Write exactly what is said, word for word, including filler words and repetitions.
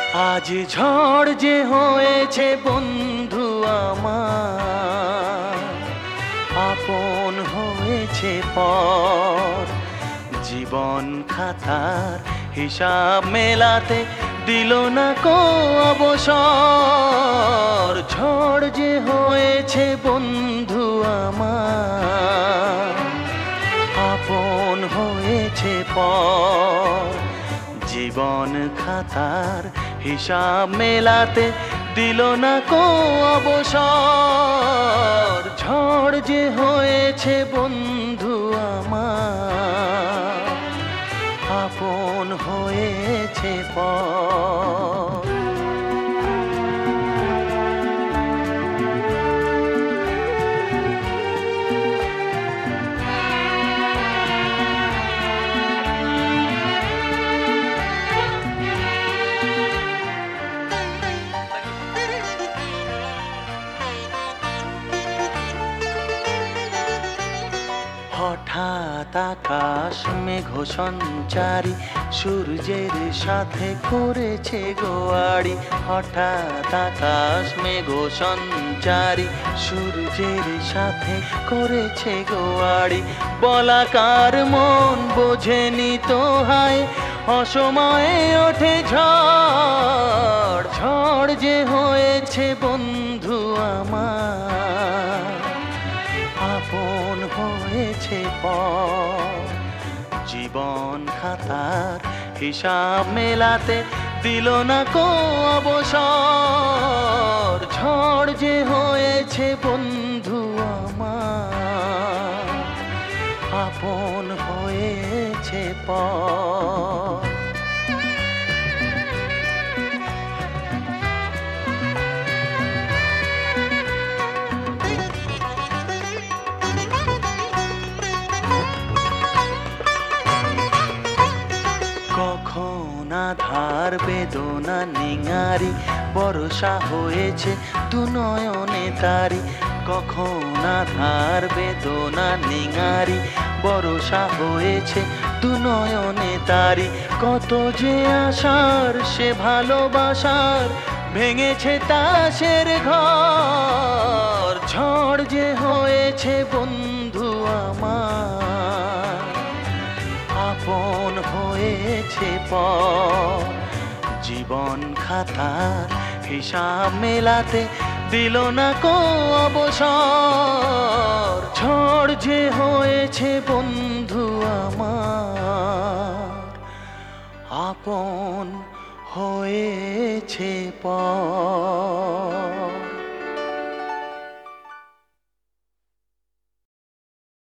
আজ ঝড় যে হয়েছে বন্ধু আমার, আপন হয়েছে পর। জীবন খাতার হিসাব মেলাতে দিল না কো অবসর। ঝড় যে হয়েছে বন্ধু আমার, আপন হয়েছে পর। জীবন খাতার হিসাব মেলাতে দিল না কো অবসর। ঝড় যে হয়েছে বন্ধু আমার, আপন হয়েছে পর। হঠাৎ আকাশ মেঘ সঞ্চারী সূর্যের সাথে করেছে গোয়াড়ি। হঠাৎ আকাশ মেঘ সঞ্চারী সূর্যের সাথে করেছে গোয়াড়ি। বলাকার মন বোঝেনি তো হায়, অসময়ে ওঠে ঝড়। ঝড় যে হয়েছে বন্ধু আমার, আপন হয়েছে পর। জীবন খাতার হিসাব মেলাতে দিল না কো অবসর। ঝড় যে হয়েছে বন্ধু আমার, আপন হয়েছে পর। কখন আধার বেদনা নিঙারি বর্ষা হয়েছে দু নয়নে তারি। কখন আধার বেদনা নিঙারি বর্ষা হয়েছে দু নয়নে তারি। কত যে আশার সে ভালোবাসার ভেঙেছে তাসের ঘর। ঝড় যে হয়েছে বন্ধু আমার, আপন হয়েছে পর। জীবন খাতার হিসাব মেলাতে দিল না কো অবসর। ঝড় যে হয়েছে বন্ধু আমার, আপন হয়েছে পর।